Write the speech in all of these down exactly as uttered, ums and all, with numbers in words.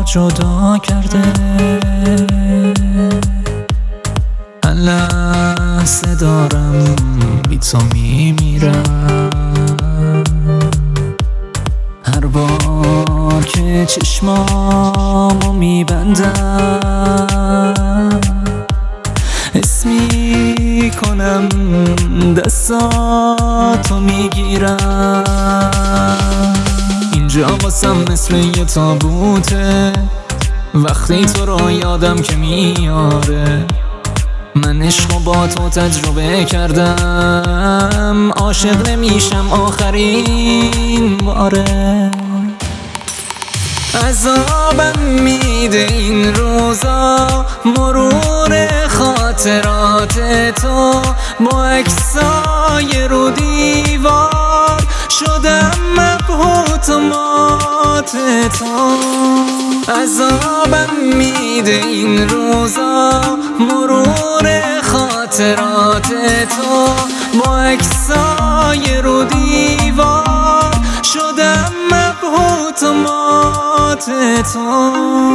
جدا کرده. هر لحظه دارم بی تو میمیرم. هر بار که چشمامو میبندم حس میکنم دستاتو میگیرم. اینجا واسم مثل یه تابوته وقتی تو رو یادم که میاره. من عشقو با تو تجربه کردم، عاشق نمیشم آخرین باره. عذابم میده این روزا مرور خاطرات تو، با عکسای رو دیوار شدم مبهوت و مات تو. عذابم میده این روزا مرور خاطرات تو، با عکسای رو دیوار شدم مبهوت و مات تو.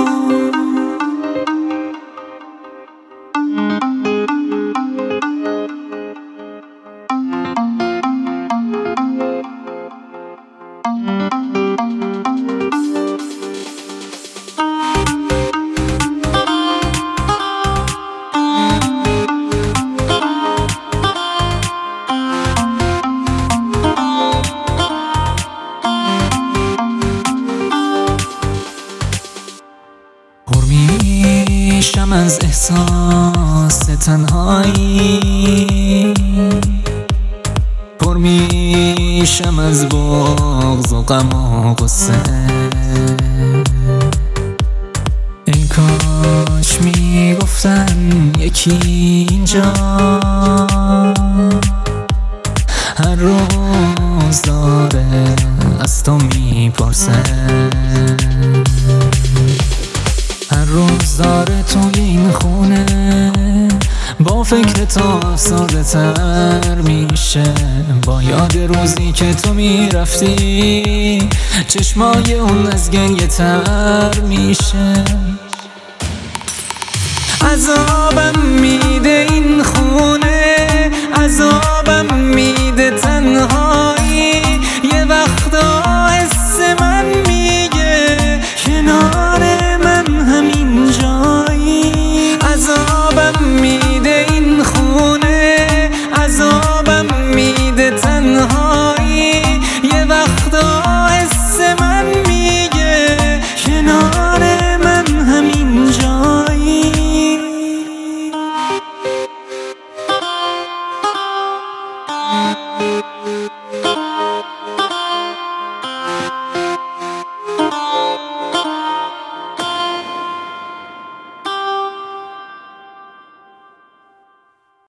میشم از احساس تنهایی، پر میشم از بغض و غم و غصه. ای کاش میگفتن یکی اینجا هر روز داره از تو میپرسه. هر روز داره توی این خونه با فکر تو افسرده تر میشه. با یاد روزی که تو میرفتی چشمای اون از گریه تر میشه. عذابم میده این خونه، عذابم میده تنهایی. یه وقتا حس من میگه کنار همین جایی. عذابم میده این خونه، عذابم میده تنهایی. یه وقتا حس من میگه کنار من همین جایی.